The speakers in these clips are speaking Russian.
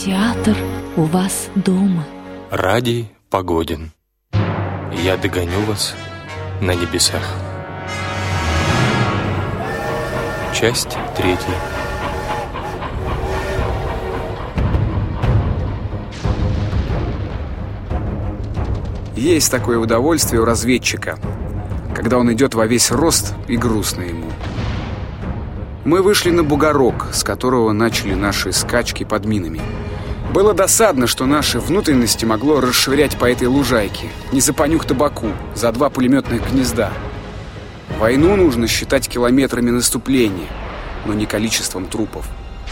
Театр у вас дома. Радий Погодин. Я догоню вас на небесах. Часть 3. Есть такое удовольствие у разведчика, когда он идет во весь рост и грустно ему. Мы вышли на бугорок, с которого начали наши скачки под минами. Было досадно, что наши внутренности могло расшвырять по этой лужайке, не за понюх табаку, за 2 пулеметных гнезда. Войну нужно считать километрами наступления, но не количеством трупов.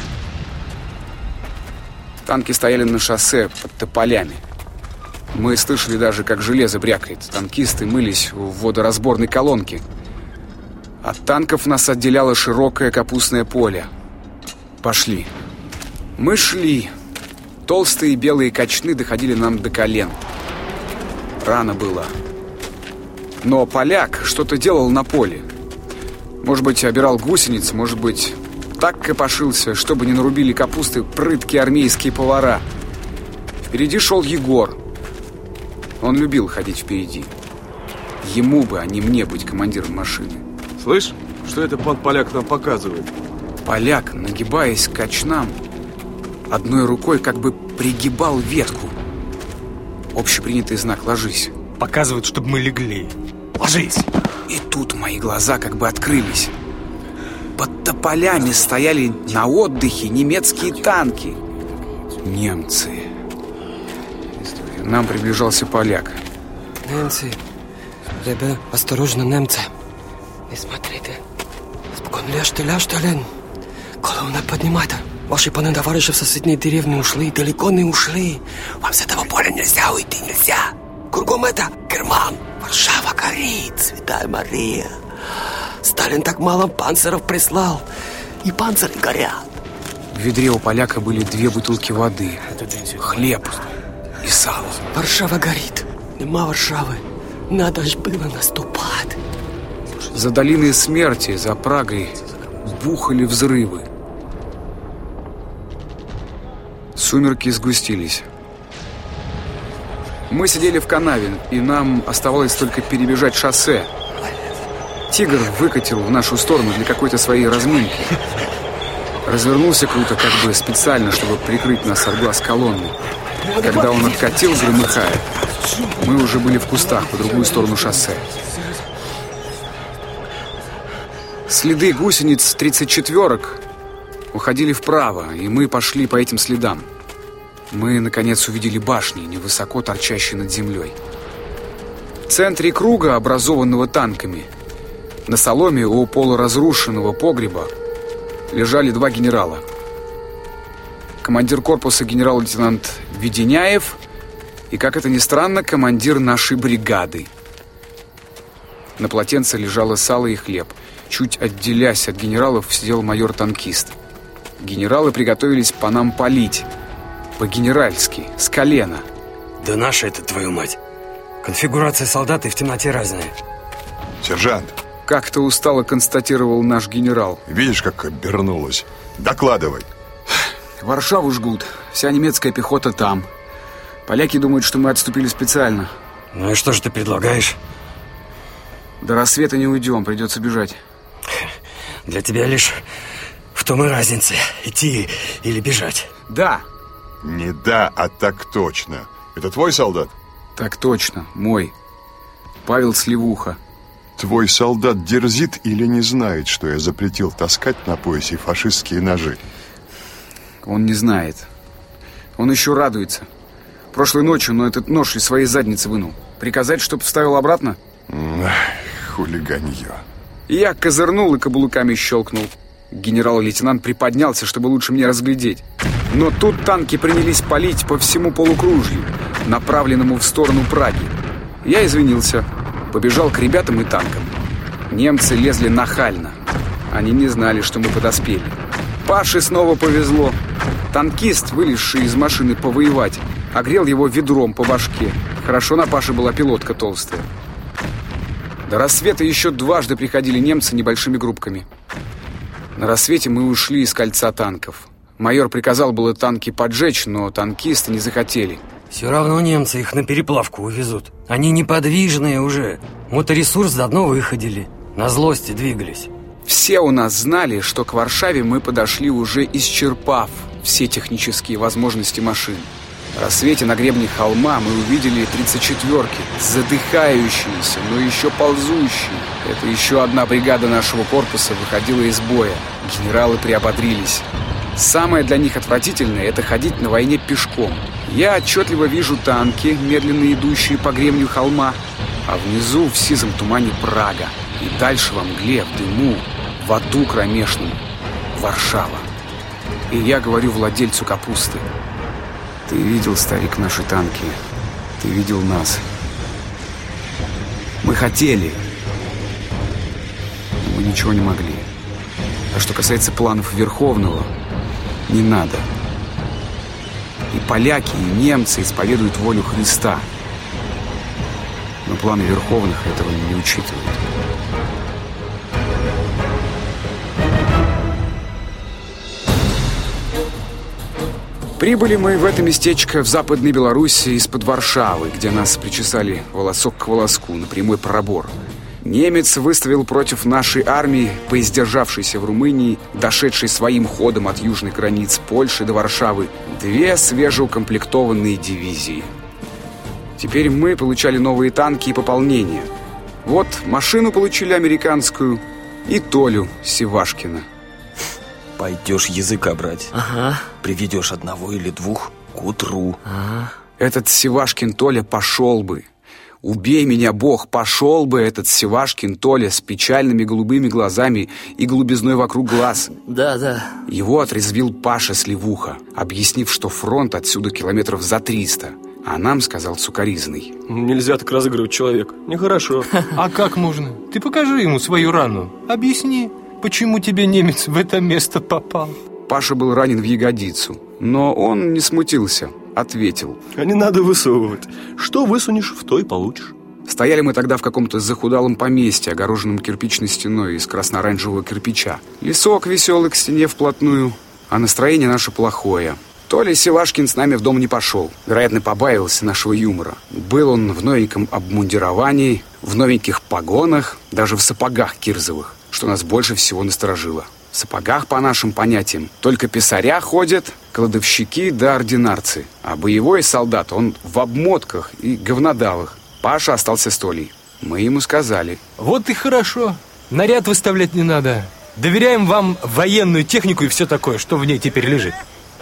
Танки стояли на шоссе под тополями. Мы слышали даже, как железо брякает. Танкисты мылись в водоразборной колонке. От танков нас отделяло широкое капустное поле. Пошли. Мы шли. Толстые белые кочны доходили нам до колен. Рано было. Но поляк что-то делал на поле. Может быть, обирал гусениц, может быть, так копошился, чтобы не нарубили капусты прыткие армейские повара. Впереди шел Егор. Он любил ходить впереди. Ему бы, а не мне, быть командиром машины. Слышь, что это пан поляк нам показывает? Поляк, нагибаясь к кочнам, одной рукой как бы пригибал ветку. Общепринятый знак «Ложись». Показывают, чтобы мы легли. Ложись! И тут мои глаза как бы открылись. Под тополями стояли на отдыхе немецкие танки. Немцы. К нам приближался поляк. Немцы. Ребята, осторожно, немцы. Не смотрите. Спокойно, ляжьте, Лен. Колонна поднимайте. Ваши паны товарищи в соседней деревне ушли, далеко не ушли. Вам с этого поля нельзя уйти, нельзя. Кругом это Герман. Варшава горит, Святая Мария. Сталин так мало панциров прислал. И панциры горят. В ведре у поляка были 2 бутылки воды, хлеб и сало. Варшава горит. Нема Варшавы. Надо ж было наступать. За долиной смерти, за Прагой, бухали взрывы. Сумерки сгустились. Мы сидели в канаве, и нам оставалось только перебежать шоссе. Тигр выкатил в нашу сторону для какой-то своей разминки. Развернулся круто, как бы специально, чтобы прикрыть нас от глаз колонны. Когда он откатил, громыхая, мы уже были в кустах по другую сторону шоссе. Следы гусениц 34-ок уходили вправо, и мы пошли по этим следам. Мы, наконец, увидели башни, невысоко торчащие над землей. В центре круга, образованного танками, на соломе у полуразрушенного погреба лежали 2 генерала. Командир корпуса генерал-лейтенант Веденяев и, как это ни странно, командир нашей бригады. На полотенце лежало сало и хлеб. Чуть отделяясь от генералов, сидел майор-танкист. Генералы приготовились по нам палить. По-генеральски, с колена. Да наша это, твою мать. Конфигурация солдат и в темноте разная. Сержант. Как-то устало констатировал наш генерал. Видишь, как обернулось? Докладывай. Варшаву жгут. Вся немецкая пехота там. Поляки думают, что мы отступили специально. Ну и что же ты предлагаешь? До рассвета не уйдем, придется бежать. Для тебя лишь в том и разница, идти или бежать. Да. Не да, а так точно. Это твой солдат? Так точно, мой. Павел Сливуха. Твой солдат дерзит или не знает, что я запретил таскать на поясе фашистские ножи? Он не знает. Он еще радуется. Прошлой ночью, но этот нож из своей задницы вынул. Приказать, чтоб вставил обратно? Хулиганье. Я козырнул и каблуками щелкнул. Генерал-лейтенант приподнялся, чтобы лучше мне разглядеть. Но тут танки принялись палить по всему полукружью, направленному в сторону Праги. Я извинился, побежал к ребятам и танкам. Немцы лезли нахально. Они не знали, что мы подоспели. Паше снова повезло. Танкист, вылезший из машины повоевать, огрел его ведром по башке. Хорошо на Паше была пилотка толстая. До рассвета еще дважды приходили немцы небольшими группками. На рассвете мы ушли из кольца танков. Майор приказал было танки поджечь, но танкисты не захотели. Все равно немцы их на переплавку увезут. Они неподвижные уже. Моторесурс давно выходили. На злости двигались. Все у нас знали, что к Варшаве мы подошли, уже исчерпав все технические возможности машин. В рассвете на гребне холма мы увидели 34-ки, задыхающиеся, но еще ползущие. Это еще одна бригада нашего корпуса выходила из боя. Генералы приободрились. Самое для них отвратительное — это ходить на войне пешком. Я отчетливо вижу танки, медленно идущие по гребню холма, а внизу в сизом тумане Прага. И дальше во мгле, в дыму, в аду кромешном Варшава. И я говорю владельцу капусты: ты видел, старик, наши танки? Ты видел нас? Мы хотели, но мы ничего не могли. А что касается планов Верховного, не надо. И поляки, и немцы исповедуют волю Христа. Но планы Верховных этого не учитывают. Прибыли мы в это местечко в Западной Беларуси из-под Варшавы, где нас причесали волосок к волоску на прямой пробор. Немец выставил против нашей армии, поиздержавшейся в Румынии, дошедшей своим ходом от южных границ Польши до Варшавы, 2 свежеукомплектованные дивизии. Теперь мы получали новые танки и пополнения. Вот машину получили американскую и Толю Севашкина. Пойдешь языка брать. Ага. Приведешь 1 или 2 к утру. Ага. Этот Севашкин Толя пошел бы. Убей меня, Бог, пошел бы этот Севашкин Толя с печальными голубыми глазами и голубизной вокруг глаз. Да. Его отрезвил Паша Сливуха, объяснив, что фронт отсюда километров за 300. А нам сказал сукаризный: Нельзя так разыгрывать человека. Нехорошо. А как можно? Ты покажи ему свою рану. Объясни, почему тебе немец в это место попал. Паша был ранен в ягодицу, но он не смутился, ответил: А не надо высовывать. Что высунешь, в то и получишь. Стояли мы тогда в каком-то захудалом поместье, огороженном кирпичной стеной из красно-оранжевого кирпича. Лесок веселый к стене вплотную, а настроение наше плохое. Толя Севашкин с нами в дом не пошел. Вероятно, побаивался нашего юмора. Был он в новеньком обмундировании, в новеньких погонах, даже в сапогах кирзовых, что нас больше всего насторожило. В сапогах, по нашим понятиям, только писаря ходят, кладовщики да ординарцы. А боевой солдат, он в обмотках и говнодавах. Паша остался с Толей. Мы ему сказали: Вот и хорошо. Наряд выставлять не надо. Доверяем вам военную технику и все такое, что в ней теперь лежит.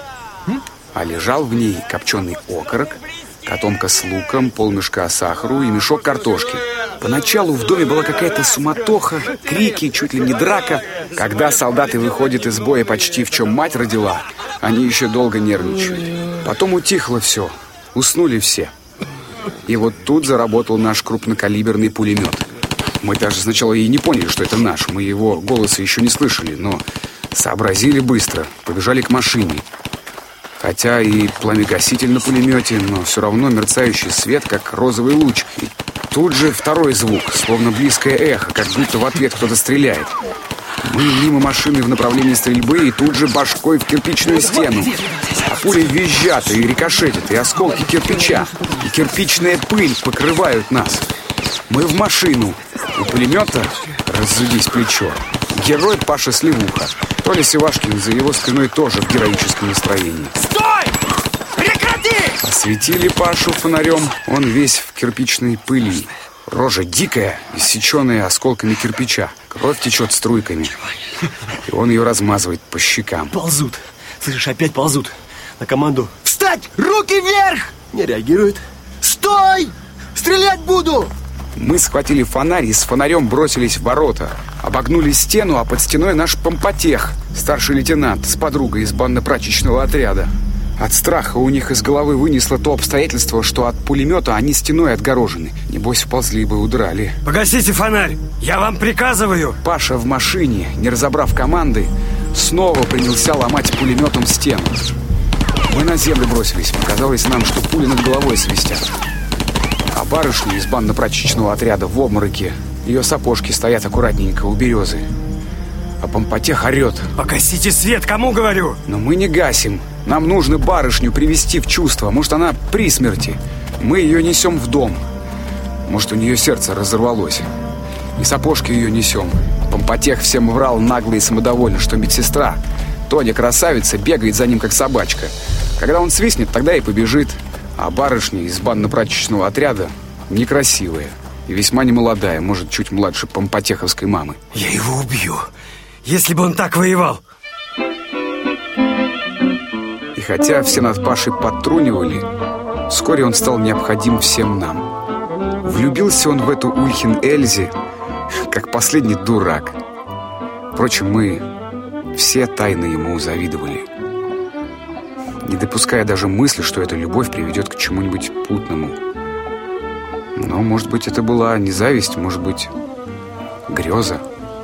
А лежал в ней копченый окорок, котомка с луком, полмешка сахару и мешок картошки. Поначалу в доме была какая-то суматоха, крики, чуть ли не драка. Когда солдаты выходят из боя почти в чем мать родила, они еще долго нервничают. Потом утихло все, уснули все. И вот тут заработал наш крупнокалиберный пулемет. Мы даже сначала и не поняли, что это наш. Мы его голоса еще не слышали, но сообразили быстро, побежали к машине. Хотя и пламегаситель на пулемете, но все равно мерцающий свет, как розовый луч. И тут же второй звук, словно близкое эхо, как будто в ответ кто-то стреляет. Мы мимо машины в направлении стрельбы и тут же башкой в кирпичную стену. А пули визжат и рикошетят, и осколки кирпича, и кирпичная пыль покрывают нас. Мы в машину. У пулемета, раззудись плечо, герой Паша Сливуха. Толя Севашкин за его спиной тоже в героическом настроении. Стой! Прекрати! Осветили Пашу фонарем, он весь в кирпичной пыли. Рожа дикая, иссеченная осколками кирпича. Кровь течет струйками. И он ее размазывает по щекам. Ползут. Слышишь, опять ползут. На команду «Встать! Руки вверх!» не реагирует. «Стой! Стрелять буду!» Мы схватили фонарь и с фонарем бросились в ворота. Обогнули стену, а под стеной наш помпотех, старший лейтенант с подругой из банно-прачечного отряда. От страха у них из головы вынесло то обстоятельство, что от пулемета они стеной отгорожены. Небось, вползли бы, удрали. Погасите фонарь! Я вам приказываю! Паша в машине, не разобрав команды, снова принялся ломать пулеметом стену. Мы на землю бросились. Показалось нам, что пули над головой свистят. А барышня из банно-прачечного отряда в обмороке. Ее сапожки стоят аккуратненько у березы. а помпотех орет. Погасите свет, кому говорю? Но мы не гасим. Нам нужно барышню привести в чувство. Может, она при смерти. Мы ее несем в дом. Может, у нее сердце разорвалось. И сапожки ее несем. Помпотех всем врал нагло и самодовольно, что медсестра, Тоня красавица, бегает за ним, как собачка. Когда он свистнет, тогда и побежит. А барышня из банно-прачечного отряда некрасивая и весьма немолодая, может, чуть младше помпотеховской мамы. Я его убью, если бы он так воевал. И хотя все над Пашей подтрунивали, вскоре он стал необходим всем нам. Влюбился он в эту Ульхин Эльзе, как последний дурак. Впрочем, мы все тайно ему завидовали, не допуская даже мысли, что эта любовь приведет к чему-нибудь путному. Но, может быть, это была не зависть, может быть, греза.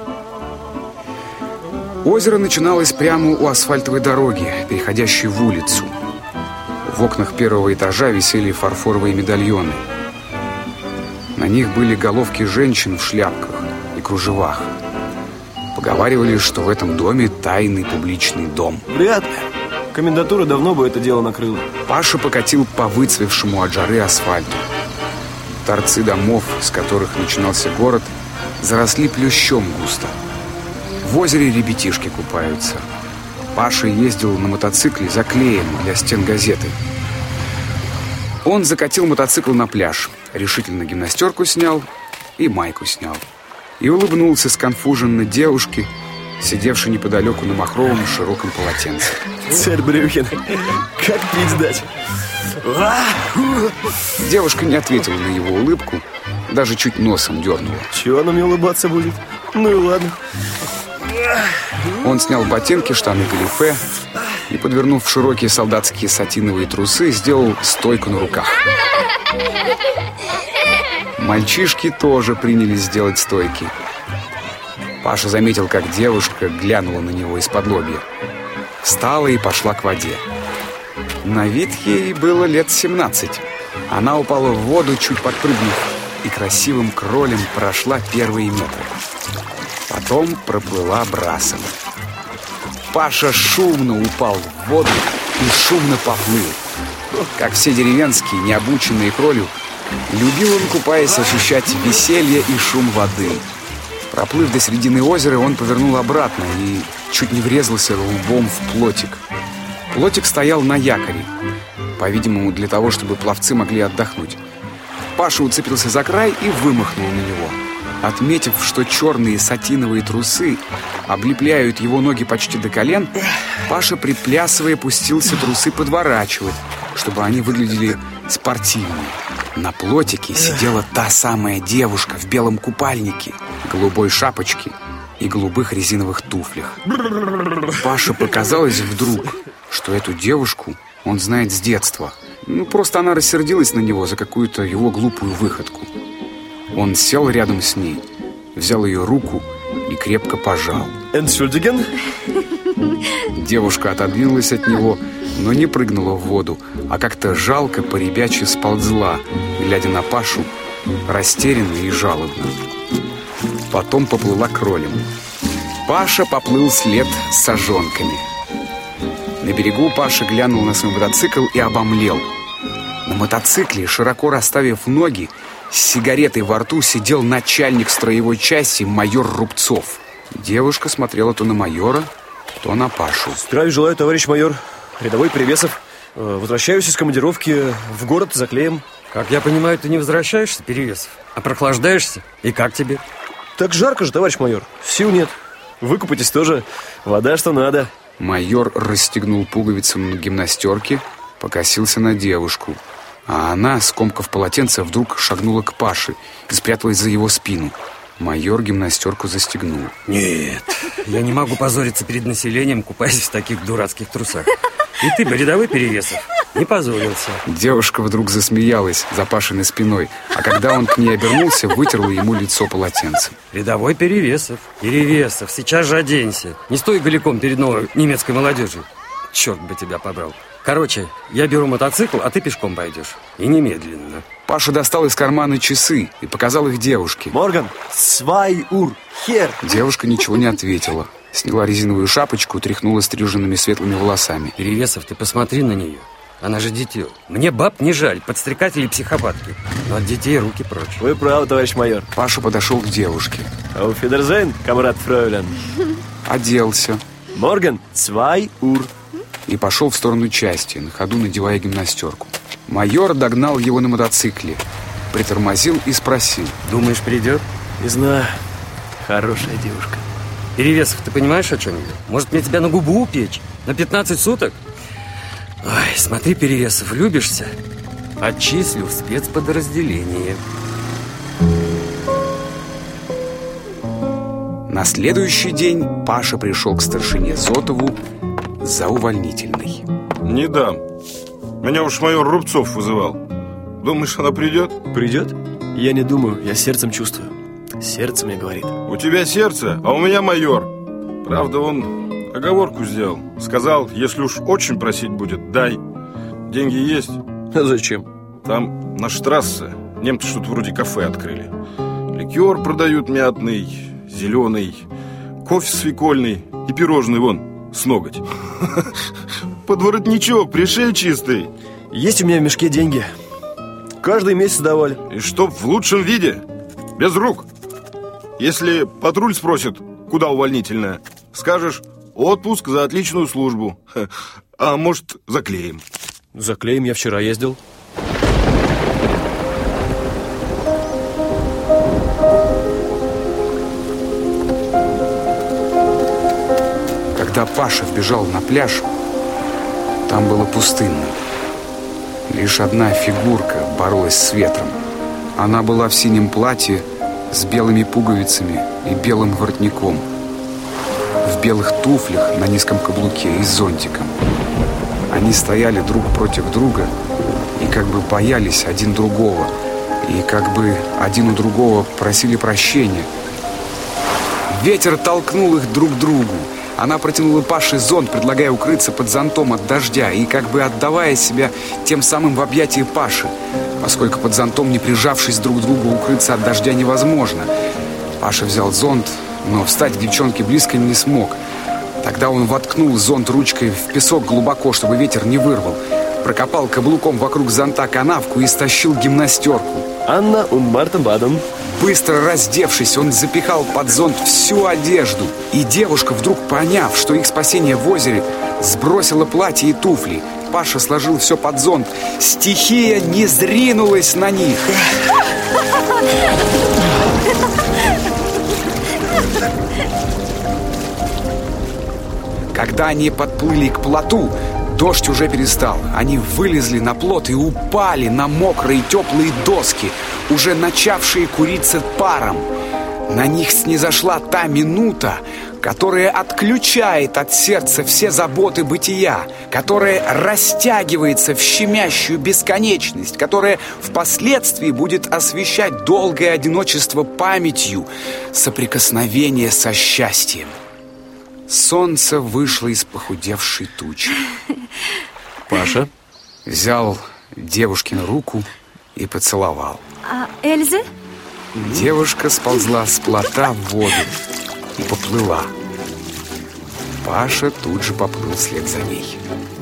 Озеро начиналось прямо у асфальтовой дороги, переходящей в улицу. В окнах первого этажа висели фарфоровые медальоны. На них были головки женщин в шляпках и кружевах. Поговаривали, что в этом доме тайный публичный дом. Вряд ли. Комендатура давно бы это дело накрыла. Паша покатил по выцвевшему от жары асфальту. Торцы домов, с которых начинался город, заросли плющом густо. В озере ребятишки купаются. Паша ездил на мотоцикле за клеем для стен газеты. Он закатил мотоцикл на пляж, решительно гимнастерку снял и майку снял. И улыбнулся сконфуженно девушке, сидевшей неподалеку на махровом широком полотенце. Царь Брюхин, как пить дать? Девушка не ответила на его улыбку, даже чуть носом дернула. Чего она мне улыбаться будет? Ну и ладно. Он снял ботинки, штаны галифе и, подвернув широкие солдатские сатиновые трусы, сделал стойку на руках. Мальчишки тоже принялись делать стойки. Паша заметил, как девушка глянула на него из-под лобья. Встала и пошла к воде. На вид ей было лет 17. Она упала в воду, чуть подпрыгнув, и красивым кролем прошла первые метры. Потом проплыла брасом. Паша шумно упал в воду и шумно поплыл. Как все деревенские, необученные кролю, любил он, купаясь, ощущать веселье и шум воды. Проплыв до середины озера, он повернул обратно и чуть не врезался лбом в плотик. Плотик стоял на якоре, по-видимому, для того, чтобы пловцы могли отдохнуть. Паша уцепился за край и вымахнул на него. Отметив, что черные сатиновые трусы облепляют его ноги почти до колен, Паша, приплясывая, пустился трусы подворачивать, чтобы они выглядели спортивнее. На плотике сидела та самая девушка в белом купальнике, голубой шапочке и голубых резиновых туфлях. Паше показалось вдруг, что эту девушку он знает с детства. Просто она рассердилась на него за какую-то его глупую выходку. Он сел рядом с ней, взял ее руку и крепко пожал. Эншульдиген? Девушка отодвинулась от него, но не прыгнула в воду, а как-то жалко по-ребячьи сползла, глядя на Пашу, растерянно и жалобно. Потом поплыла кролем. Паша поплыл вслед с сажонками. На берегу Паша глянул на свой мотоцикл и обомлел. На мотоцикле, широко расставив ноги, с сигаретой во рту сидел начальник строевой части майор Рубцов. Девушка смотрела то на майора, то на Пашу. Здравия желаю, товарищ майор. Рядовой Перевесов. Возвращаюсь из командировки в город за клеем. Как я понимаю, ты не возвращаешься, Перевесов, а прохлаждаешься? И как тебе? Так жарко же, товарищ майор. Сил нет. Выкупайтесь тоже. Вода что надо. Майор расстегнул пуговицу на гимнастерке, покосился на девушку. А она, скомкав полотенце, вдруг шагнула к Паше и спряталась за его спину. Майор гимнастерку застегнул. Нет, я не могу позориться перед населением, купаясь в таких дурацких трусах. И ты бы, рядовой Перевесов, не позорился. Девушка вдруг засмеялась за Пашиной спиной, а когда он к ней обернулся, вытерла ему лицо полотенцем. Рядовой Перевесов, Перевесов, сейчас же оденься. Не стой голиком перед новой немецкой молодежью. Черт бы тебя побрал. Короче, я беру мотоцикл, а ты пешком пойдешь. И немедленно. Паша достал из кармана часы и показал их девушке. Морган, 2 Uhr, hier. Девушка ничего не ответила. Сняла резиновую шапочку, тряхнула стриженными светлыми волосами. Перевесов, ты посмотри на нее. Она же дитё. Мне баб не жаль, подстрекатели и психопатки. Но от детей руки прочь. Вы правы, товарищ майор. Паша подошел к девушке. Auf Wiedersehen, камрад фройлен. Оделся. Морген, 2 Uhr. И пошел в сторону части, на ходу надевая гимнастерку. Майор догнал его на мотоцикле, притормозил и спросил. Думаешь, придет? Не знаю. Хорошая девушка. Перевесов, ты понимаешь, о чем я? Может, мне тебя на губу упечь? На 15 суток? Ой, смотри, Перевесов, влюбишься? Отчислю в спецподразделение. На следующий день Паша пришел к старшине Зотову за увольнительной. Не дам. Меня уж майор Рубцов вызывал. Думаешь, она придет? Придет? Я не думаю, я сердцем чувствую. Сердце мне говорит. У тебя сердце, а у меня майор. Правда, он оговорку сделал. Сказал, если уж очень просить будет, дай. Деньги есть? А зачем? Там на штрассе немцы что-то вроде кафе открыли. Ликер продают мятный, зеленый, кофе свекольный и пирожный вон, с ноготь. Подворотничок, пришей чистый. Есть у меня в мешке деньги. Каждый месяц давали. И чтоб в лучшем виде, без рук. Если патруль спросит, куда увольнительная, скажешь, отпуск за отличную службу. А может, заклеим. Заклеим, я вчера ездил. Когда Паша вбежал на пляж, там было пустынно. Лишь одна фигурка боролась с ветром. Она была в синем платье с белыми пуговицами и белым воротником, в белых туфлях на низком каблуке и с зонтиком. Они стояли друг против друга и как бы боялись один другого, и как бы один у другого просили прощения. Ветер толкнул их друг к другу. Она протянула Паше зонт, предлагая укрыться под зонтом от дождя и как бы отдавая себя тем самым в объятия Паши, поскольку под зонтом, не прижавшись друг к другу, укрыться от дождя невозможно. Паша взял зонт, но встать к девчонке близко не смог. Тогда он воткнул зонт ручкой в песок глубоко, чтобы ветер не вырвал, прокопал каблуком вокруг зонта канавку и стащил гимнастерку. Анна und Мартин Баден. Быстро раздевшись, он запихал под зонт всю одежду. И девушка, вдруг поняв, что их спасение в озере, сбросила платье и туфли. Паша сложил все под зонт. Стихия не зринулась на них. Когда они подплыли к плоту, дождь уже перестал. Они вылезли на плот и упали на мокрые теплые доски, уже начавшие куриться паром. На них снизошла та минута, которая отключает от сердца все заботы бытия, которая растягивается в щемящую бесконечность, которая впоследствии будет освещать долгое одиночество памятью, соприкосновение со счастьем. Солнце вышло из похудевшей тучи. Паша взял девушкину руку и поцеловал. А Эльза? Девушка сползла с плота в воду и поплыла. Паша тут же поплыл вслед за ней.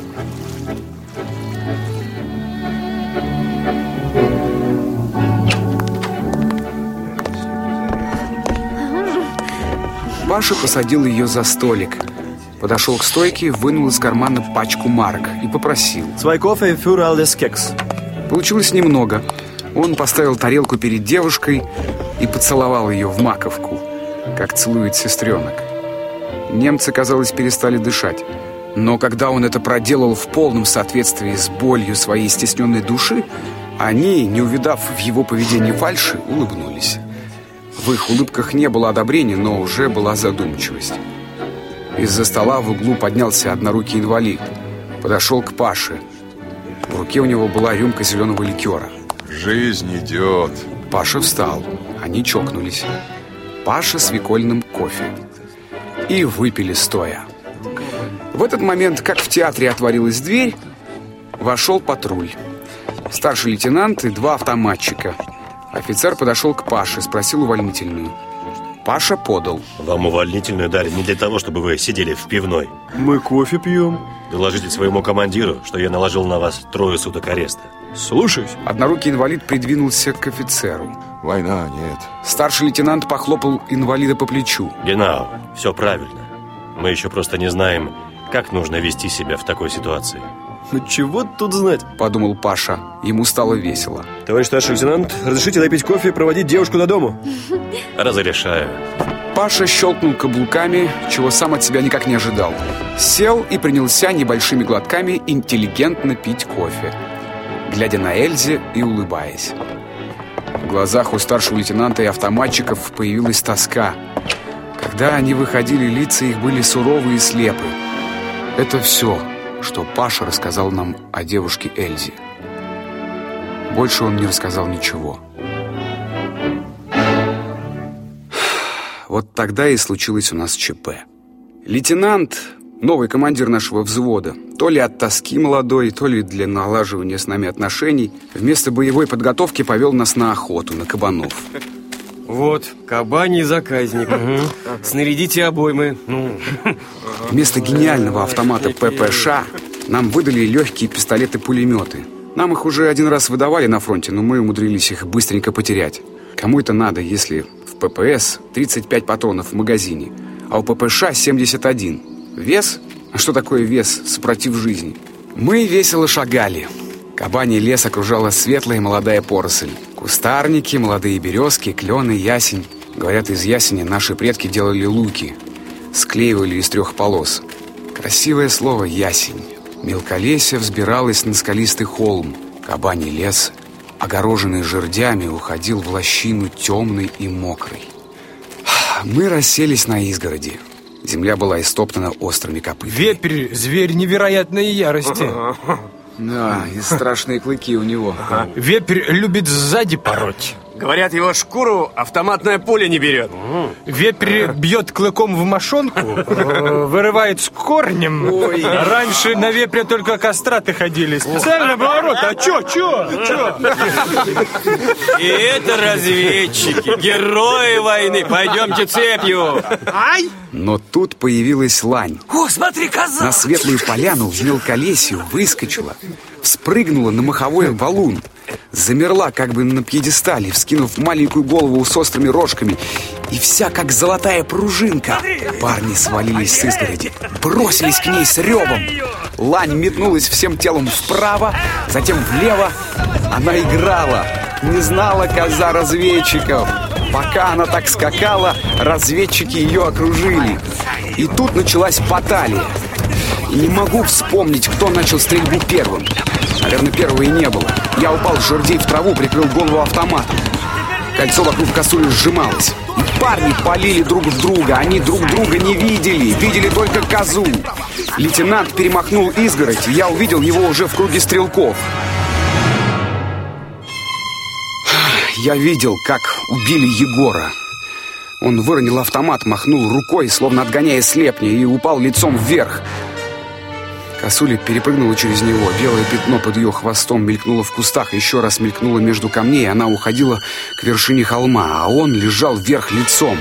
Паша посадил ее за столик, подошел к стойке, вынул из кармана пачку марок и попросил: «Zwei Kaffee für alles Keks». Получилось немного. Он поставил тарелку перед девушкой и поцеловал ее в маковку, как целует сестренок. Немцы, казалось, перестали дышать. Но когда он это проделал в полном соответствии с болью своей стесненной души, они, не увидав в его поведении фальши, улыбнулись. В их улыбках не было одобрения, но уже была задумчивость. Из-за стола в углу поднялся однорукий инвалид. Подошел к Паше. В руке у него была рюмка зеленого ликера. Жизнь идет. Паша встал. Они чокнулись. Паша с свекольным кофе. И выпили стоя. В этот момент, как в театре, отворилась дверь. Вошел патруль. Старший лейтенант и 2 автоматчика. Офицер подошел к Паше, спросил увольнительную: Паша подал. Вам увольнительную дали не для того, чтобы вы сидели в пивной. Мы кофе пьем. Доложите своему командиру, что я наложил на вас 3 суток ареста. Слушаюсь. Однорукий инвалид придвинулся к офицеру. Война, нет. Старший лейтенант похлопал инвалида по плечу. Генау, все правильно. Мы еще просто не знаем, как нужно вести себя в такой ситуации. Ну чего тут знать? Подумал Паша. Ему стало весело. Товарищ старший лейтенант, разрешите допить кофе и проводить девушку до дому? Разрешаю. Паша щелкнул каблуками, чего сам от себя никак не ожидал. Сел и принялся небольшими глотками интеллигентно пить кофе, глядя на Эльзе и улыбаясь. В глазах у старшего лейтенанта и автоматчиков появилась тоска. Когда они выходили, лица их были суровы и слепы. Это все, что Паша рассказал нам о девушке Эльзе. Больше он не рассказал ничего. Вот тогда и случилось у нас ЧП. Лейтенант, новый командир нашего взвода, то ли от тоски молодой, то ли для налаживания с нами отношений, вместо боевой подготовки повел нас на охоту, на кабанов. Вот, кабаний заказник. Снарядите обоймы. Вместо гениального автомата ППШ нам выдали легкие пистолеты-пулеметы. Нам их уже один раз выдавали на фронте, но мы умудрились их быстренько потерять. Кому это надо, если в ППС 35 патронов в магазине, а у ППШ 71? Вес? А что такое вес, супротив жизни? Мы весело шагали. Кабаний лес окружала светлая молодая поросль. Кустарники, молодые березки, клены, ясень. Говорят, из ясени наши предки делали луки. Склеивали из 3 полос. Красивое слово «ясень». Мелколесье взбиралось на скалистый холм. Кабаний лес, огороженный жердями, уходил в лощину темной и мокрой. Мы расселись на изгороди. Земля была истоптана острыми копытами. Вепрь — зверь невероятной ярости. Да, и страшные клыки у него. Вепрь любит сзади пороть. Говорят, его шкуру автоматная пуля не берет. Вепрь бьет клыком в мошонку, вырывает с корнем. Раньше на вепре только кастраты ходили. Специально поворот. А чё? И это разведчики, герои войны. Пойдемте цепью. Но тут появилась лань. О, смотри, коза! На светлую поляну в мелколесью выскочила, вспрыгнула на маховой валун, замерла как бы на пьедестале, вскинув маленькую голову с острыми рожками, и вся как золотая пружинка. Парни свалились с изгороди, бросились к ней с ревом. Лань метнулась всем телом вправо, затем влево. Она играла, не знала коза разведчиков. Пока она так скакала, разведчики ее окружили. И тут началась баталия. И не могу вспомнить, кто начал стрельбу первым. Наверное, первого и не было. Я упал с жердей в траву, прикрыл голову автоматом. Кольцо вокруг косули сжималось. И парни палили друг в друга. Они друг друга не видели. Видели только козу. Лейтенант перемахнул изгородь, и я увидел его уже в круге стрелков. Я видел, как убили Егора. Он выронил автомат, махнул рукой, словно отгоняя слепня, и упал лицом вверх. Косуля перепрыгнула через него. Белое пятно под ее хвостом мелькнуло в кустах, еще раз мелькнуло между камней. Она уходила к вершине холма, а он лежал вверх лицом.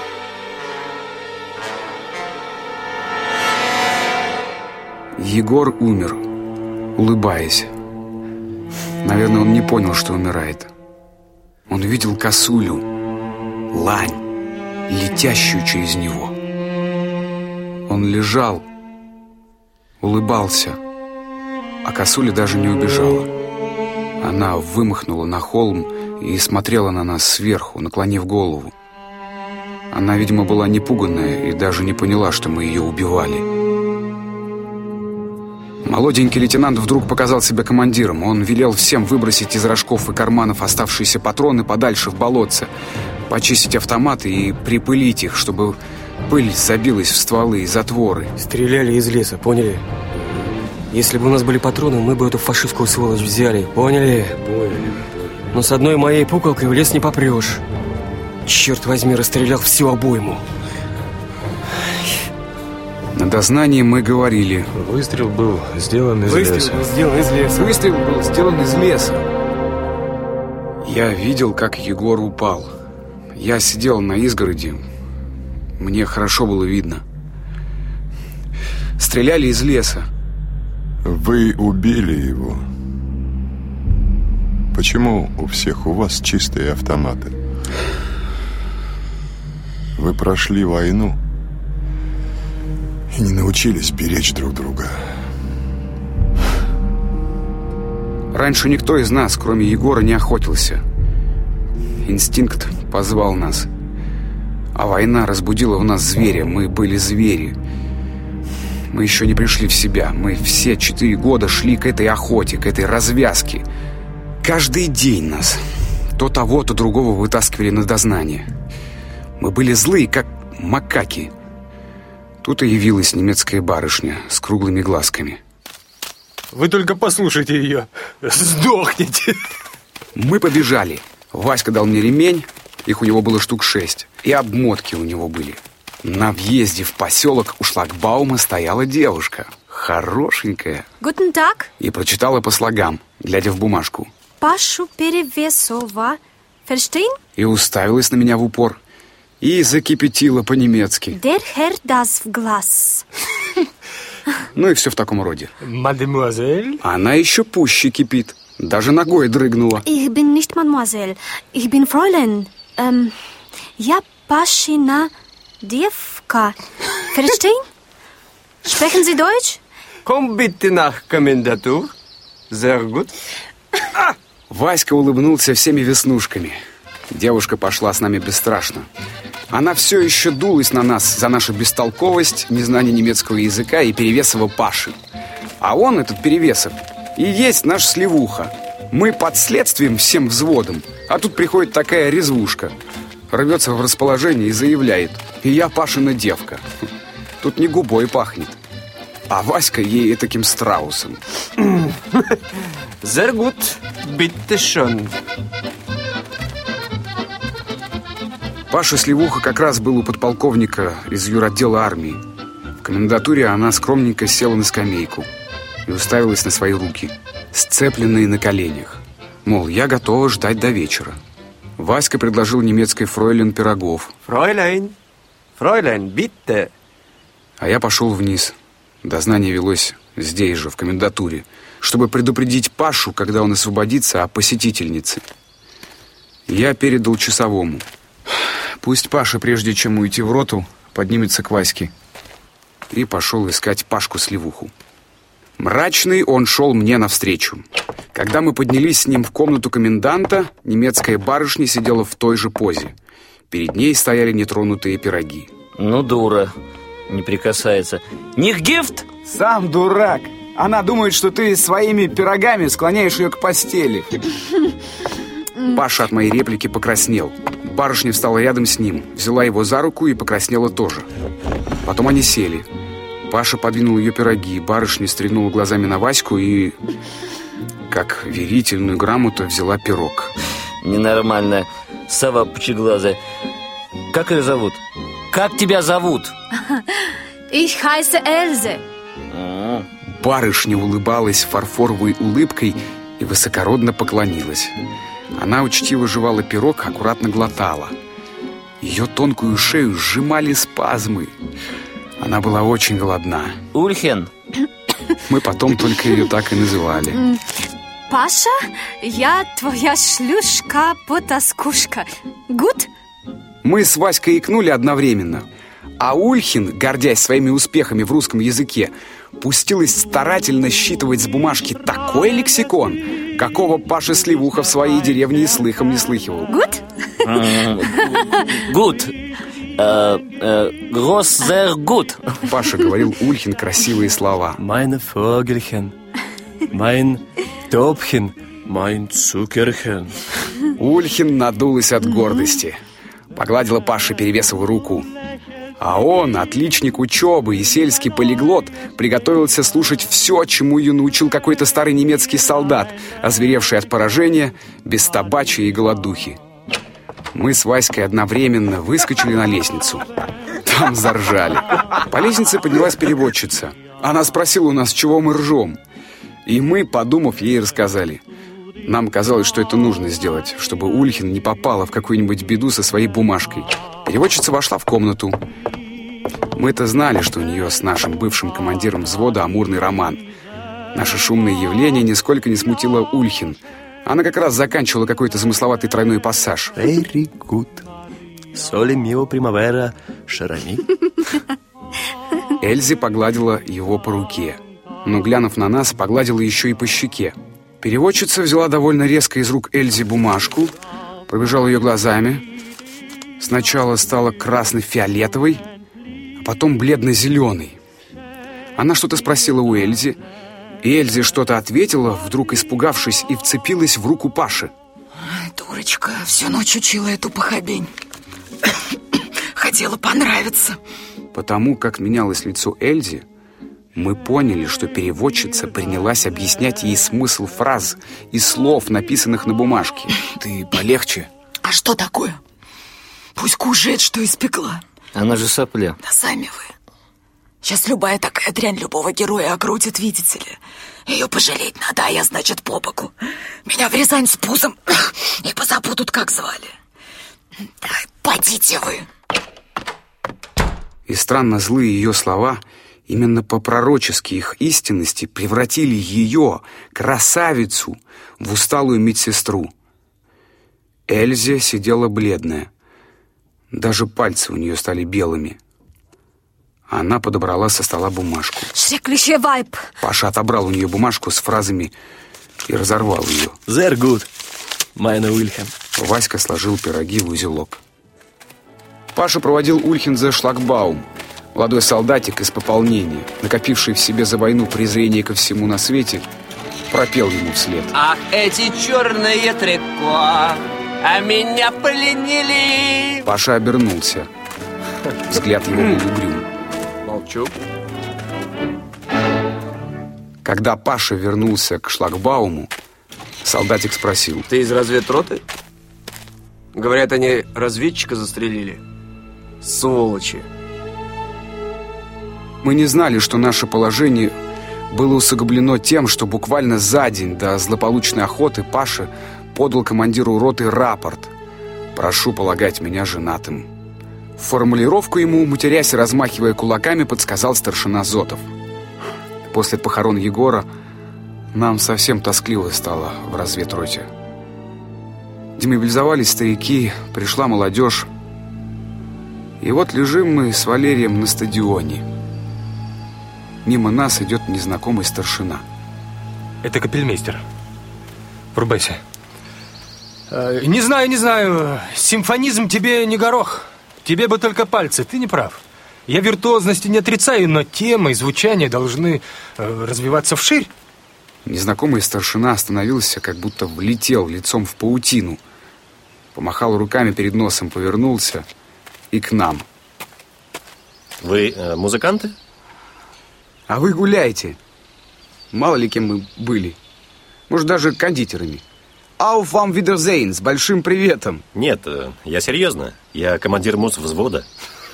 Егор умер, улыбаясь. Наверное, он не понял, что умирает. Он видел косулю, лань, летящую через него. Он лежал, улыбался, а косуля даже не убежала. Она вымахнула на холм и смотрела на нас сверху, наклонив голову. Она, видимо, была непуганная и даже не поняла, что мы ее убивали. Молоденький лейтенант вдруг показал себя командиром. Он велел всем выбросить из рожков и карманов оставшиеся патроны подальше в болотце, почистить автоматы и припылить их, чтобы пыль забилась в стволы и затворы. Стреляли из леса, поняли? Если бы у нас были патроны, мы бы эту фашистскую сволочь взяли, поняли? Но с одной моей пуколкой в лес не попрешь. Черт возьми, расстрелял всю обойму. На дознании мы говорили: Выстрел был сделан из леса. Выстрел был сделан из леса. Я видел, как Егор упал. Я сидел на изгороди, Мне хорошо было видно. Стреляли из леса. Вы убили его. Почему у всех у вас чистые автоматы? Вы прошли войну и не научились беречь друг друга. Раньше никто из нас, кроме Егора, не охотился. Инстинкт позвал нас. А война разбудила в нас зверя. Мы были звери. Мы еще не пришли в себя. Мы все 4 года шли к этой охоте, к этой развязке. Каждый день нас то того, то другого вытаскивали на дознание. Мы были злые, как макаки. Тут и явилась немецкая барышня с круглыми глазками. Вы только послушайте ее. Сдохните. Мы побежали. Васька дал мне ремень. Их у него было штук 6. И обмотки у него были. На въезде в поселок у шлагбаума стояла девушка. Хорошенькая. Guten Tag. И прочитала по слогам, глядя в бумажку. Пашу Перевесова. Verstehen? И уставилась на меня в упор. И закипятила по-немецки. Der Herr das в глаз. Ну и все в таком роде. Мадемуазель? Она еще пуще кипит. Даже ногой дрыгнула. Ich bin nicht Mademoiselle. Ich bin Fräulein. Я Пашина девка. Verstehen? Sprechen Sie Deutsch? Komm bitte nach Kommandatur. Sehr gut. Васька улыбнулся всеми веснушками. Девушка пошла с нами бесстрашно. Она все еще дулась на нас за нашу бестолковость, незнание немецкого языка и Перевесова Паши. А он, этот Перевесов, и есть наш Сливуха. Мы под следствием всем взводом, а тут приходит такая резвушка. Рвется в расположение и заявляет: и я Пашина девка. Тут не губой пахнет. А Васька ей таким страусом. Sehr gut. Bitte schön. Паша Сливуха как раз был у подполковника из юротдела армии. В комендатуре она скромненько села на скамейку и уставилась на свои руки, сцепленные на коленях. Мол, я готова ждать до вечера. Васька предложил немецкой фройлен пирогов. Фройлен, bitte. А я пошел вниз. Дознание велось здесь же, в комендатуре, чтобы предупредить Пашу, когда он освободится, о посетительнице. Я передал часовому. Пусть Паша, прежде чем уйти в роту, поднимется к Ваське. И пошел искать Пашку Сливуху. Мрачный он шел мне навстречу. Когда мы поднялись с ним в комнату коменданта, немецкая барышня сидела в той же позе. Перед ней стояли нетронутые пироги. Ну, дура. Не прикасается. Них гифт? Сам дурак. Она думает, что ты своими пирогами склоняешь ее к постели. Паша от моей реплики покраснел. Барышня встала рядом с ним, взяла его за руку и покраснела тоже. Потом они сели. Паша подвинул ее пироги, барышня стрельнула глазами на Ваську и, как верительную грамоту, взяла пирог. Ненормальная сова пучеглазая. Как ее зовут? Как тебя зовут? Ich heiße Else. Барышня улыбалась фарфоровой улыбкой и высокородно поклонилась. Она учтиво жевала пирог, аккуратно глотала. Ее тонкую шею сжимали спазмы. Она была очень голодна. Ульхен. Мы потом только ее так и называли. Паша, я твоя шлюшка-потаскушка. Good? Мы с Васькой икнули одновременно. А Ульхин, гордясь своими успехами в русском языке, пустилась старательно считывать с бумажки такой лексикон, какого Паша Сливуха в своей деревне и слыхом не слыхивал. Good? Good. Groß, sehr gut. Паша говорил Ульхин красивые слова. Meine Vogelchen, mein Topchen, mein Zuckerchen. Ульхин надулась от гордости. Погладила Паше Перевесову руку. А он, отличник учебы и сельский полиглот, приготовился слушать все, чему ее научил какой-то старый немецкий солдат, озверевший от поражения, без табачи и голодухи. Мы с Васькой одновременно выскочили на лестницу. Там заржали. По лестнице поднялась переводчица. Она спросила у нас, чего мы ржем. И мы, подумав, ей рассказали. Нам казалось, что это нужно сделать, чтобы Ульхин не попала в какую-нибудь беду со своей бумажкой. Переводчица вошла в комнату. Мы-то знали, что у нее с нашим бывшим командиром взвода амурный роман. Наше шумное явление нисколько не смутило Ульхин. Она как раз заканчивала какой-то замысловатый тройной пассаж. Very good. Sole mio primavera, шарами. Эльзи погладила его по руке, но, глянув на нас, погладила еще и по щеке. Переводчица взяла довольно резко из рук Эльзи бумажку, пробежала ее глазами. Сначала стала красно-фиолетовой, а потом бледно-зеленой. Она что-то спросила у Эльзи, и Эльзи что-то ответила, вдруг испугавшись, и вцепилась в руку Паши. Дурочка, всю ночь учила эту похабень. Хотела понравиться. Потому как менялось лицо Эльзи, мы поняли, что переводчица принялась объяснять ей смысл фраз и слов, написанных на бумажке. Ты полегче. А что такое? Пусть кушает, что испекла. Она же сопля. Да сами вы. Сейчас любая такая дрянь любого героя окрутит, видите ли. Ее пожалеть надо, а я, значит, по боку. Меня в Рязань с пузом и позабудут, как звали. Да, подите вы. И странно злые ее слова, именно по пророчески их истинности, превратили ее, красавицу, в усталую медсестру. Эльза сидела бледная. Даже пальцы у нее стали белыми. Она подобрала со стола бумажку. Schrecklicher Weib. Паша отобрал у нее бумажку с фразами и разорвал ее. Sehr good, meine Ульхин. Васька сложил пироги в узелок. Паша проводил Ульхин за шлагбаум. Молодой солдатик из пополнения, накопивший в себе за войну презрение ко всему на свете, пропел ему вслед. Ах, эти черные трико, а меня пленили. Паша обернулся. Взгляд его был угрюм. Молчу. Когда Паша вернулся к шлагбауму, солдатик спросил. Ты из разведроты? Говорят, они разведчика застрелили. Сволочи. Мы не знали, что наше положение было усугублено тем, что буквально за день до злополучной охоты Паша подал командиру роты рапорт. «Прошу полагать меня женатым». Формулировку ему, матерясь и размахивая кулаками, подсказал старшина Зотов. После похорон Егора нам совсем тоскливо стало в разведроте. Демобилизовались старики, пришла молодежь. И вот лежим мы с Валерием на стадионе. Мимо нас идет незнакомый старшина. Это капельмейстер. Врубайся. Не знаю. Симфонизм тебе не горох. Тебе бы только пальцы, ты не прав. Я виртуозности не отрицаю, но тема и звучание должны развиваться вширь. Незнакомый старшина остановился, как будто влетел лицом в паутину. Помахал руками перед носом, повернулся и к нам. Вы музыканты? А вы гуляете. Мало ли кем мы были. Может, даже кондитерами. Auf вам Wiedersehen, с большим приветом. Нет, я серьезно. Я командир муз-взвода.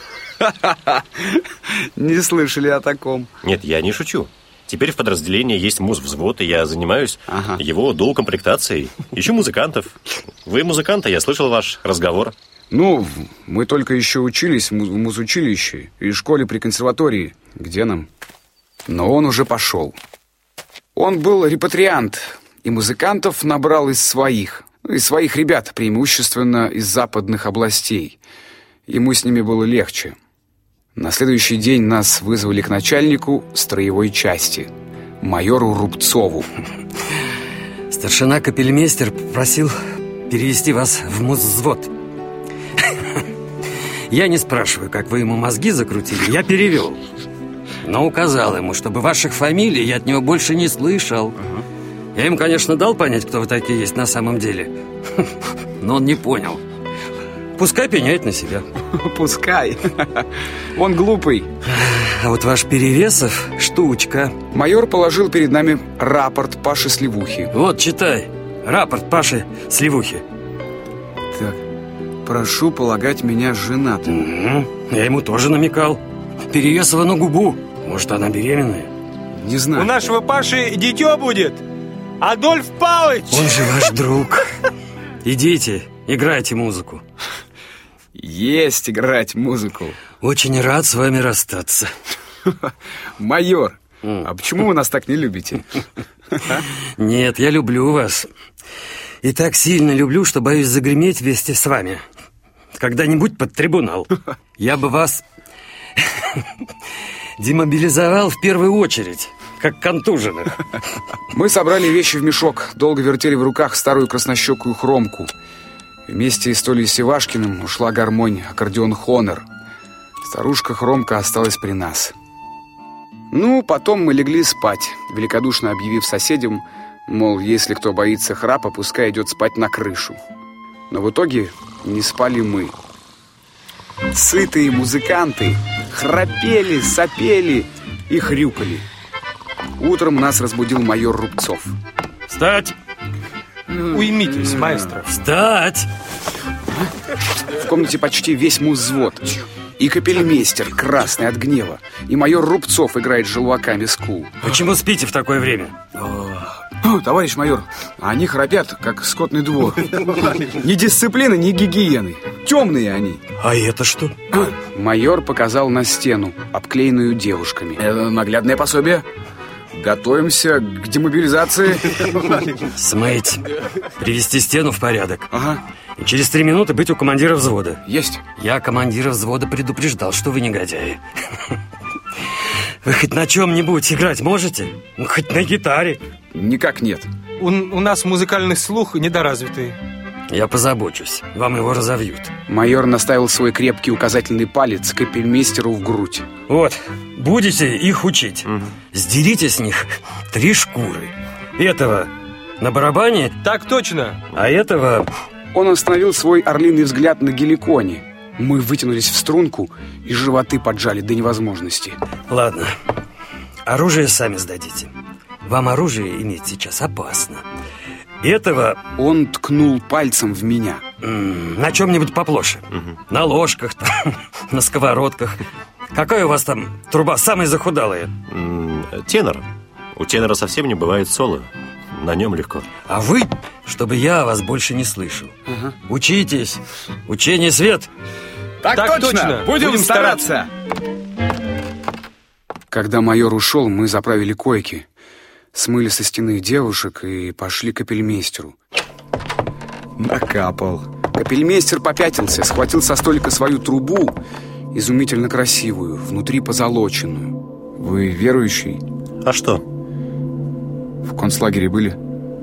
Не слышали о таком. Нет, я не шучу. Теперь в подразделении есть муз-взвод, и я занимаюсь его доукомплектацией. Ищу музыкантов. Вы музыканты, я слышал ваш разговор. Ну, мы только еще учились в музучилище и школе при консерватории. Где нам? Но он уже пошел. Он был репатриант, и музыкантов набрал из своих ребят, преимущественно из западных областей. Ему с ними было легче. На следующий день нас вызвали к начальнику строевой части, майору Рубцову. Старшина капельмейстер попросил перевести вас в муз-взвод. Я не спрашиваю, как вы ему мозги закрутили, я перевел. Но указал ему, чтобы ваших фамилий я от него больше не слышал. Я им, конечно, дал понять, кто вы такие есть на самом деле. Но он не понял. Пускай пеняет на себя. Пускай. Он глупый. А вот ваш Перевесов – штучка. Майор положил перед нами рапорт Паши Сливухи. Вот, читай. Рапорт Паши Сливухи. Так, прошу полагать меня женатым. Я ему тоже намекал. Перевесова на губу. Может, она беременная? Не знаю. У нашего Паши дитё будет. Адольф Павлович! Он же ваш друг. Идите, играйте музыку. Есть играть музыку. Очень рад с вами расстаться. Майор, а почему вы нас так не любите? Нет, я люблю вас. И так сильно люблю, что боюсь загреметь вместе с вами. Когда-нибудь под трибунал. Я бы вас демобилизовал в первую очередь, как контуженных. Мы собрали вещи в мешок, долго вертели в руках старую краснощекую хромку. Вместе с Толей Севашкиным ушла гармонь, аккордеон «Хонор». Старушка Хромка осталась при нас. Ну, потом мы легли спать, великодушно объявив соседям, мол, если кто боится храпа, пускай идет спать на крышу. Но в итоге не спали мы. Сытые музыканты храпели, сопели и хрюкали. Утром нас разбудил майор Рубцов. Встать! Уймитесь, маэстро. Встать! В комнате почти весь музвод. И капельмейстер, красный от гнева. И майор Рубцов играет с желваками скул. Почему спите в такое время? Товарищ майор, они храпят, как скотный двор. Ни дисциплины, ни гигиены. Темные они. А это что? Майор показал на стену, обклеенную девушками. Это наглядное пособие. Готовимся к демобилизации. Смыть. Привести стену в порядок. Ага. И через 3 минуты быть у командира взвода. Есть. Я командира взвода предупреждал, что вы негодяи. Вы хоть на чем-нибудь играть можете? Ну, хоть на гитаре. Никак нет. У нас музыкальный слух недоразвитый. Я позабочусь. Вам его разовьют. Майор наставил свой крепкий указательный палец капельмейстеру в грудь. Вот, будете их учить. Сдерите с них 3 шкуры. Этого на барабане. Так точно. А этого... Он остановил свой орлиный взгляд на геликоне. Мы вытянулись в струнку и животы поджали до невозможности. Ладно, оружие сами сдадите. Вам оружие иметь сейчас опасно. Этого... Он ткнул пальцем в меня. На чем-нибудь поплоше. На ложках, там, на сковородках. Какая у вас там труба самая захудалая? Тенор. У тенора совсем не бывает соло. На нем легко. А вы, чтобы я вас больше не слышал. Учитесь. Учение свет. Так точно. Будем стараться. Когда майор ушел, мы заправили койки, смыли со стены девушек и пошли к капельмейстеру. Накапал. Капельмейстер попятился, схватил со столика свою трубу, изумительно красивую, внутри позолоченную. Вы верующий? А что? В концлагере были?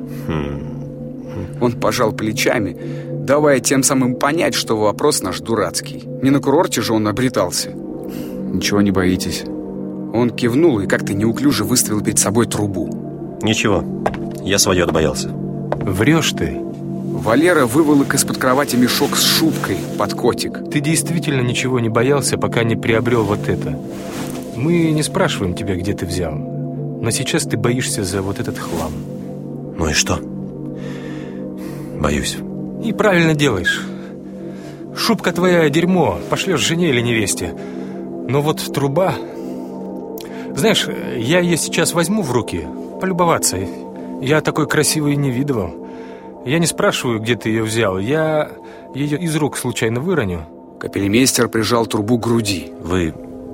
Он пожал плечами, давая тем самым понять, что вопрос наш дурацкий. Не на курорте же он обретался. Ничего не боитесь? Он кивнул и как-то неуклюже выставил перед собой трубу. Ничего, я свое отбоялся. Врешь ты. Валера выволок из-под кровати мешок с шубкой под котик. Ты действительно ничего не боялся, пока не приобрел вот это. Мы не спрашиваем тебя, где ты взял. Но сейчас ты боишься за вот этот хлам. Ну и что? Боюсь. И правильно делаешь. Шубка твоя дерьмо, пошлешь жене или невесте. Но вот труба... Знаешь, я ее сейчас возьму в руки, полюбоваться. Я такой красивой не видывал. Я не спрашиваю, где ты ее взял. Я ее из рук случайно выроню. Капельмейстер прижал трубу к груди. Вы...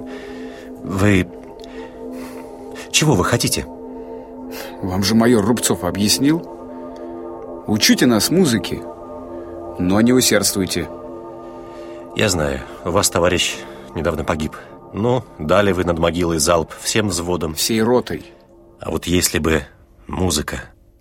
Чего вы хотите? Вам же майор Рубцов объяснил. Учите нас музыке, но не усердствуйте. Я знаю, у вас товарищ недавно погиб. Ну, дали вы над могилой залп всем взводом. Всей ротой. А вот если бы музыка...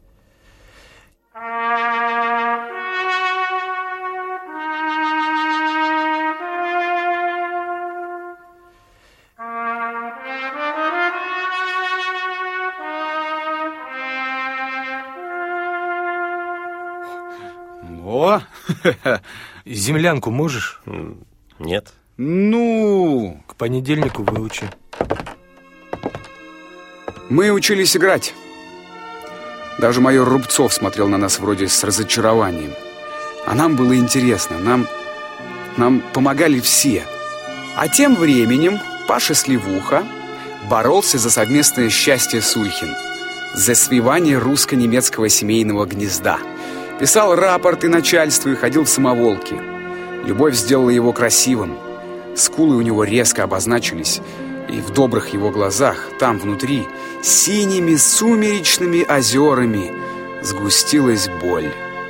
О! Землянку можешь? Нет. Ну... К понедельнику выучи. Мы учились играть. Даже майор Рубцов смотрел на нас вроде с разочарованием. А нам было интересно. Нам помогали все. А тем временем Паша Сливуха боролся за совместное счастье Сульхин, за свивание русско-немецкого семейного гнезда. Писал рапорты начальству и ходил в самоволки. Любовь сделала его красивым. Скулы у него резко обозначились, и в добрых его глазах, там внутри, синими сумеречными озерами сгустилась боль.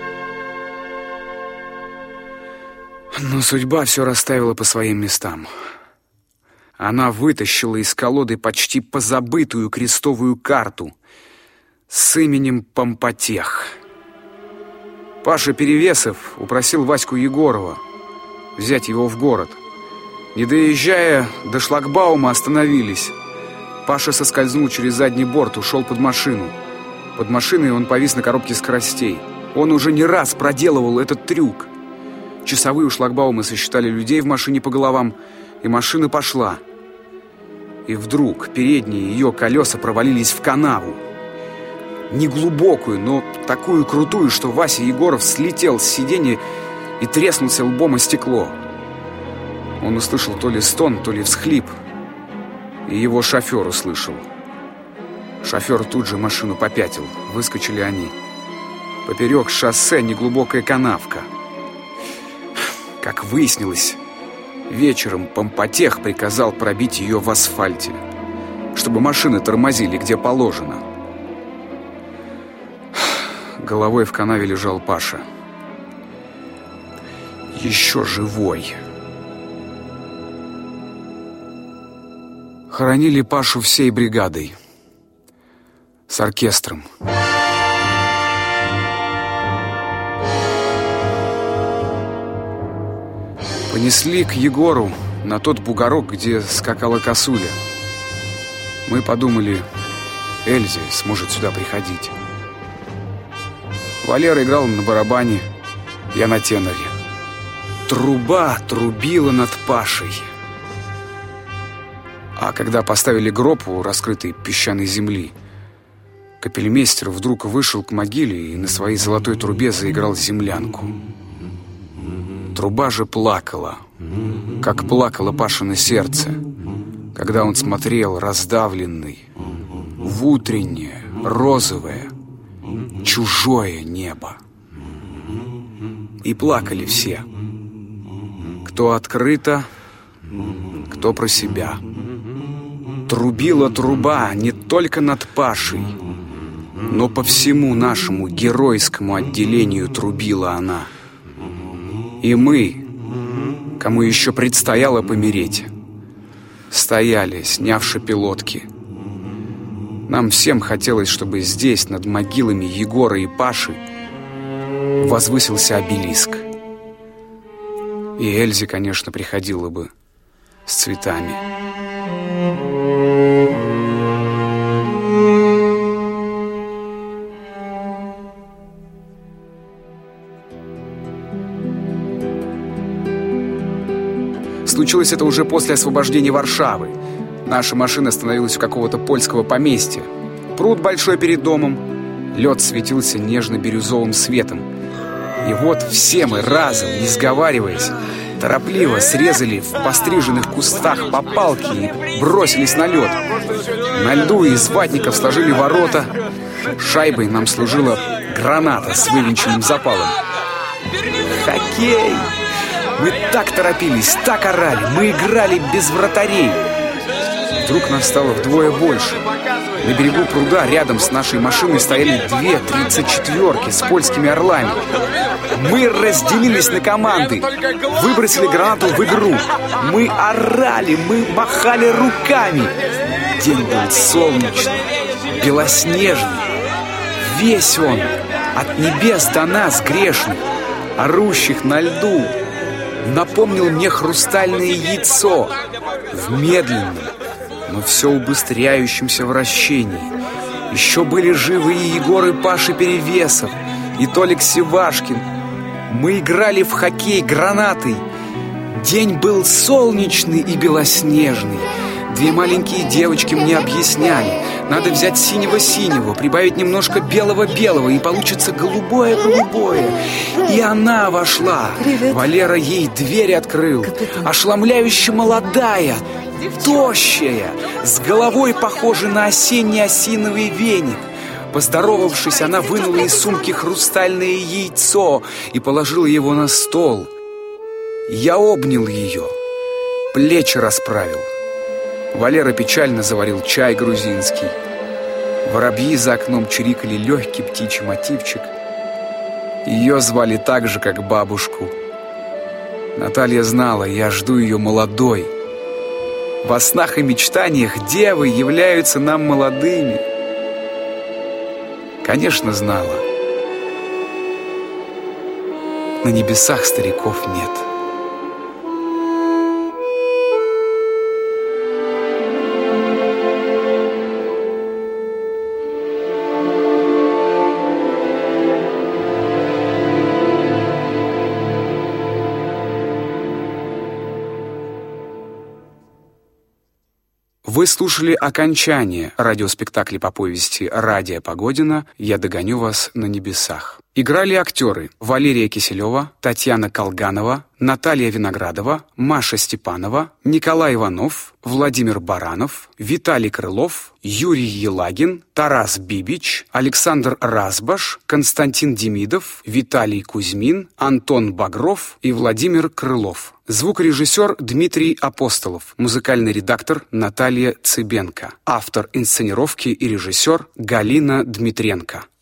Но судьба все расставила по своим местам. Она вытащила из колоды почти позабытую крестовую карту с именем Помпотех. Паша Перевесов упросил Ваську Егорова взять его в город. Не доезжая до шлагбаума, остановились. Паша соскользнул через задний борт, ушел под машину. Под машиной он повис на коробке скоростей. Он уже не раз проделывал этот трюк. Часовые у шлагбаума сосчитали людей в машине по головам, и машина пошла. И вдруг передние ее колеса провалились в канаву. Неглубокую, но такую крутую, что Вася Егоров слетел с сиденья и треснулся лбом о стекло. Он услышал то ли стон, то ли всхлип, и его шофер услышал. Шофер тут же машину попятил. Выскочили они. Поперек шоссе неглубокая канавка. Как выяснилось, вечером Помпотех приказал пробить ее в асфальте, чтобы машины тормозили где положено. Головой в канаве лежал Паша. Еще живой. Хоронили Пашу всей бригадой. С оркестром. Понесли к Егору на тот бугорок, где скакала косуля. Мы подумали, Эльза сможет сюда приходить. Валера играл на барабане, я на теноре. Труба трубила над Пашей. А когда поставили гроб у раскрытой песчаной земли, капельмейстер вдруг вышел к могиле и на своей золотой трубе заиграл землянку. Труба же плакала, как плакало Пашино сердце, когда он смотрел раздавленный в утреннее, розовое, чужое небо. И плакали все, кто открыто, кто про себя. Трубила труба не только над Пашей, но по всему нашему геройскому отделению трубила она. И мы, кому еще предстояло помереть, стояли, снявши пилотки. Нам всем хотелось, чтобы здесь, над могилами Егора и Паши, возвысился обелиск. И Эльзе, конечно, приходила бы с цветами. Случилось это уже после освобождения Варшавы. Наша машина остановилась у какого-то польского поместья. Пруд большой перед домом. Лед светился нежно-бирюзовым светом. И вот все мы разом, не сговариваясь, торопливо срезали в постриженных кустах по палке и бросились на лед. На льду из ватников сложили ворота. Шайбой нам служила граната с вывинченным запалом. Хоккей! Мы так торопились, так орали, мы играли без вратарей. Вдруг нас стало вдвое больше. На берегу пруда рядом с нашей машиной стояли 2 34-ки с польскими орлами. Мы разделились на команды, выбросили гранату в игру. Мы орали, мы махали руками. День был солнечный, белоснежный. Весь он, от небес до нас грешных, орущих на льду, напомнил мне хрустальное яйцо в медленном, но все убыстряющемся вращении. Еще были живы и Егор, и Паша Перевесов, и Толик Сивашкин. Мы играли в хоккей гранатой. День был солнечный и белоснежный. 2 маленькие девочки мне объясняли: надо взять синего-синего, прибавить немножко белого-белого, и получится голубое-голубое. И она вошла. Валера ей дверь открыл. Ошеломляюще молодая, тощая, с головой похожей на осенний осиновый веник. Поздоровавшись, она вынула из сумки хрустальное яйцо и положила его на стол. Я обнял ее. плечи расправил. Валера печально заварил чай грузинский. Воробьи за окном чирикали легкий птичий мотивчик. Ее звали так же, как бабушку. Наталья знала, я жду ее молодой. Во снах и мечтаниях девы являются нам молодыми. Конечно, знала. На небесах стариков нет. Вы слушали окончание радиоспектакля по повести Радия Погодина «Я догоню вас на небесах». Играли актеры Валерия Киселева, Татьяна Колганова, Наталья Виноградова, Маша Степанова, Николай Иванов, Владимир Баранов, Виталий Крылов, Юрий Елагин, Тарас Бибич, Александр Разбаш, Константин Демидов, Виталий Кузьмин, Антон Багров и Владимир Крылов. Звукорежиссер Дмитрий Апостолов, музыкальный редактор Наталья Цыбенко, автор инсценировки и режиссер Галина Дмитренко.